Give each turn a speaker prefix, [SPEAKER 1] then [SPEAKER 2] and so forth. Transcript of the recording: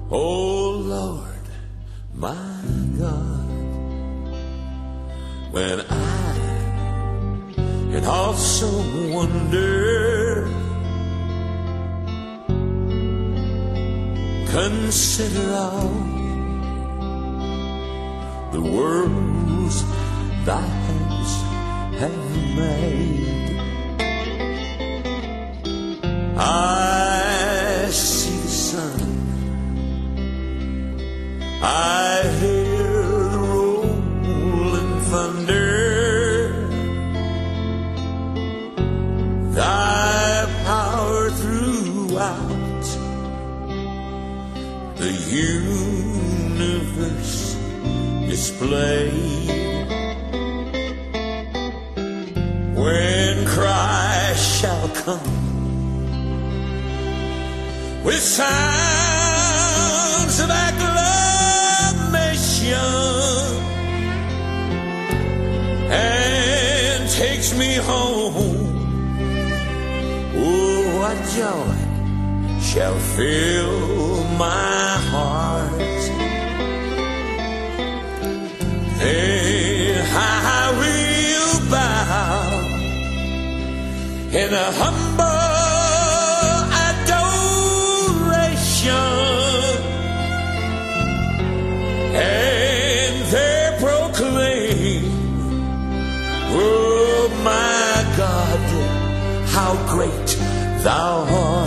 [SPEAKER 1] Oh Lord, my God, when I in awesome wonder consider all the worlds thy hands have made, I see the sun, I hear the rolling thunder, thy power throughout the universe displayed. When Christ shall come with sounds of acclamation and takes me home, oh, what joy shall fill my heart. Then I will bow in a humble adoration and there proclaim, oh my God, how great thou art.